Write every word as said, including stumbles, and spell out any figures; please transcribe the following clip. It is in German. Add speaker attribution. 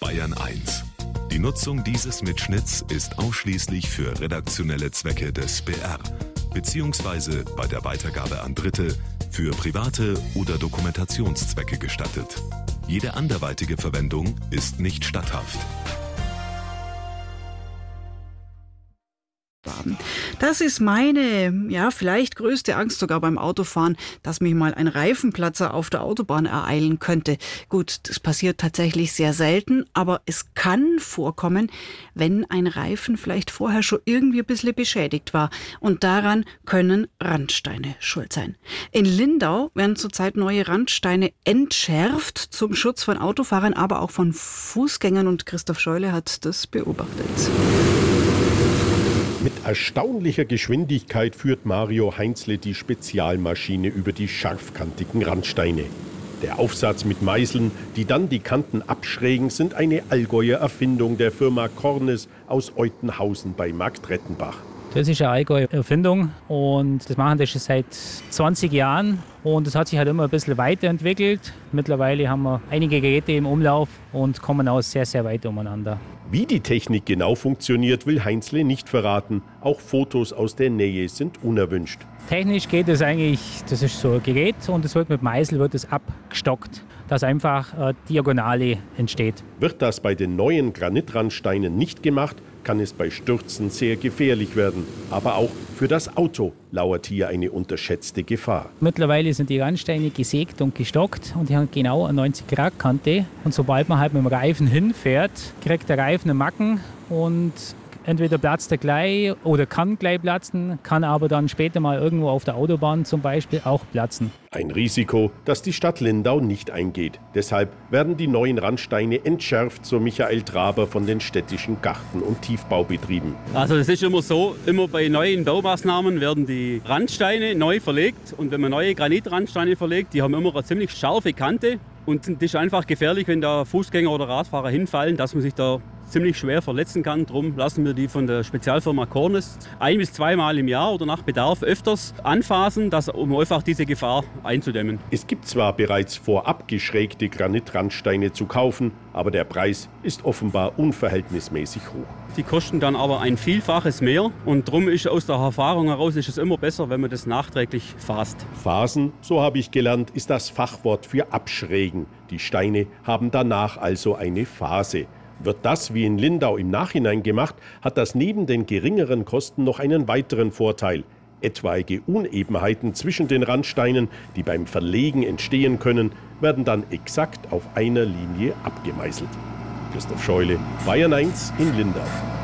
Speaker 1: Bayern eins. Die Nutzung dieses Mitschnitts ist ausschließlich für redaktionelle Zwecke des B R, beziehungsweise bei der Weitergabe an Dritte für private oder Dokumentationszwecke gestattet. Jede anderweitige Verwendung ist nicht statthaft.
Speaker 2: Das ist meine, ja, vielleicht größte Angst sogar beim Autofahren, dass mich mal ein Reifenplatzer auf der Autobahn ereilen könnte. Gut, das passiert tatsächlich sehr selten, aber es kann vorkommen, wenn ein Reifen vielleicht vorher schon irgendwie ein bisschen beschädigt war. Und daran können Randsteine schuld sein. In Lindau werden zurzeit neue Randsteine entschärft zum Schutz von Autofahrern, aber auch von Fußgängern. Und Christoph Scheule hat das beobachtet.
Speaker 3: Mit erstaunlicher Geschwindigkeit führt Mario Heinzle die Spezialmaschine über die scharfkantigen Randsteine. Der Aufsatz mit Meißeln, die dann die Kanten abschrägen, sind eine Allgäuer Erfindung der Firma Cornes aus Eutenhausen bei Marktrettenbach.
Speaker 4: Das ist eine Allgäuer Erfindung und das machen das schon seit zwanzig Jahren und das hat sich halt immer ein bisschen weiterentwickelt. Mittlerweile haben wir einige Geräte im Umlauf und kommen auch sehr, sehr weit umeinander.
Speaker 3: Wie die Technik genau funktioniert, will Heinzle nicht verraten. Auch Fotos aus der Nähe sind unerwünscht.
Speaker 4: Technisch geht es eigentlich, das ist so ein Gerät und es wird mit Meißel wird es abgestockt, dass einfach eine Diagonale entsteht.
Speaker 3: Wird das bei den neuen Granitrandsteinen nicht gemacht, kann es bei Stürzen sehr gefährlich werden. Aber auch für das Auto lauert hier eine unterschätzte Gefahr.
Speaker 4: Mittlerweile sind die Randsteine gesägt und gestockt und die haben genau eine neunzig Grad Kante. Und sobald man halt mit dem Reifen hinfährt, kriegt der Reifen einen Macken und entweder platzt er gleich oder kann gleich platzen, kann aber dann später mal irgendwo auf der Autobahn zum Beispiel auch platzen.
Speaker 3: Ein Risiko, das die Stadt Lindau nicht eingeht. Deshalb werden die neuen Randsteine entschärft, so Michael Traber von den städtischen Garten- und Tiefbaubetrieben.
Speaker 5: Also das ist immer so, immer bei neuen Baumaßnahmen werden die Randsteine neu verlegt. Und wenn man neue Granitrandsteine verlegt, die haben immer eine ziemlich scharfe Kante. Und es ist einfach gefährlich, wenn da Fußgänger oder Radfahrer hinfallen, dass man sich da ziemlich schwer verletzen kann. Darum lassen wir die von der Spezialfirma Cornes ein- bis zweimal im Jahr oder nach Bedarf öfters anfassen, dass, um einfach diese Gefahr einzudämmen.
Speaker 3: Es gibt zwar bereits vorab geschrägte Granitrandsteine zu kaufen, aber der Preis ist offenbar unverhältnismäßig hoch.
Speaker 5: Die kosten dann aber ein Vielfaches mehr und darum ist aus der Erfahrung heraus ist es immer besser, wenn man das nachträglich fasst.
Speaker 3: Fasen, so habe ich gelernt, ist das Fachwort für Abschrägen. Die Steine haben danach also eine Phase. Wird das wie in Lindau im Nachhinein gemacht, hat das neben den geringeren Kosten noch einen weiteren Vorteil. Etwaige Unebenheiten zwischen den Randsteinen, die beim Verlegen entstehen können, werden dann exakt auf einer Linie abgemeißelt. Christoph Scheule, Bayern eins in Lindau.